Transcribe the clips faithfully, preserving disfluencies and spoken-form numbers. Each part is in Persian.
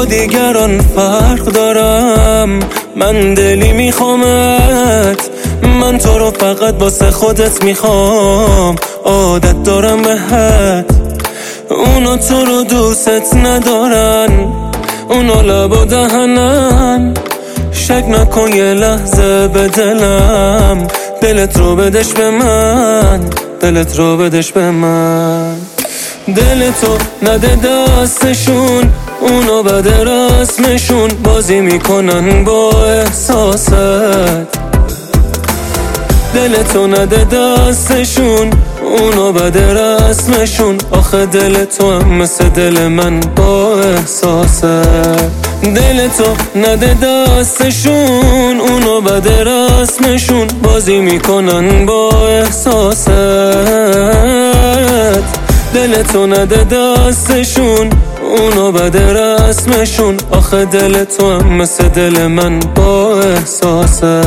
دیگران فرق دارم، من دلی میخوامت، من تو رو فقط واسه خودت میخوام، عادت دارم بهت. اونا تو رو دوست ندارن، اونا لب و دهنن، شک نکن یه لحظه به دلم، دلت رو بدش به من، دلت رو بدش به من. دلتو نده دستشون، اونا بده رسمشون، بازی میکنن با احساست. دلتو نده دستشون، اونا بده رسمشون، آخه دل تو هم مثل دل من با احساسه. دلتو نده دستشون، اونا بده رسمشون، بازی میکنن با احساست. دلتو نده دستشون، اونا بده رسمشون، آخه دل تو هم مثل دل من با احساسه.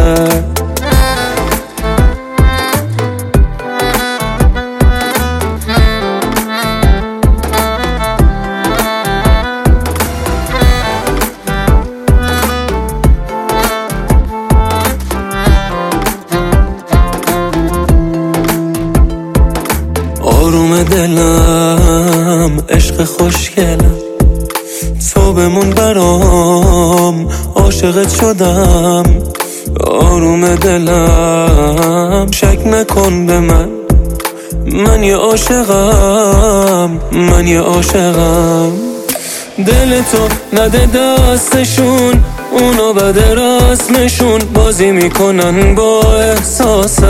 آروم دلم، عشق خوشگلم، تو بمون برام، عاشقت شدم. آروم دلم، شک نکن به من، من یه عاشقم، من یه عاشقم. دلتو نده دستشون، اونا بده رسمشون، بازی میکنن با احساست.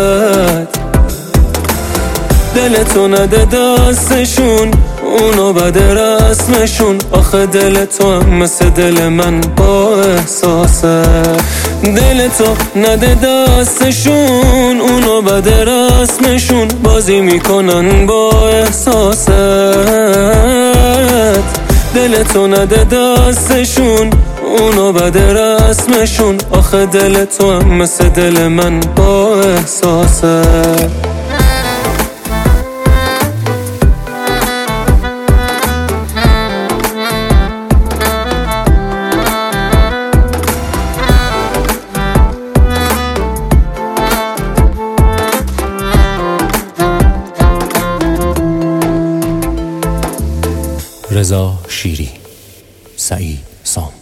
دلتو نده دستشون، اونا بده رسمشون، آخه دل تو هم مثل دل من با احساسه. دلتو نده دستشون، اونا بده رسمشون، بازی میکنن با احساست. دلتو نده دستشون، اونا بده رسمشون، آخه دل تو هم مثل دل من با احساسه. رضا شیری، سعید سام.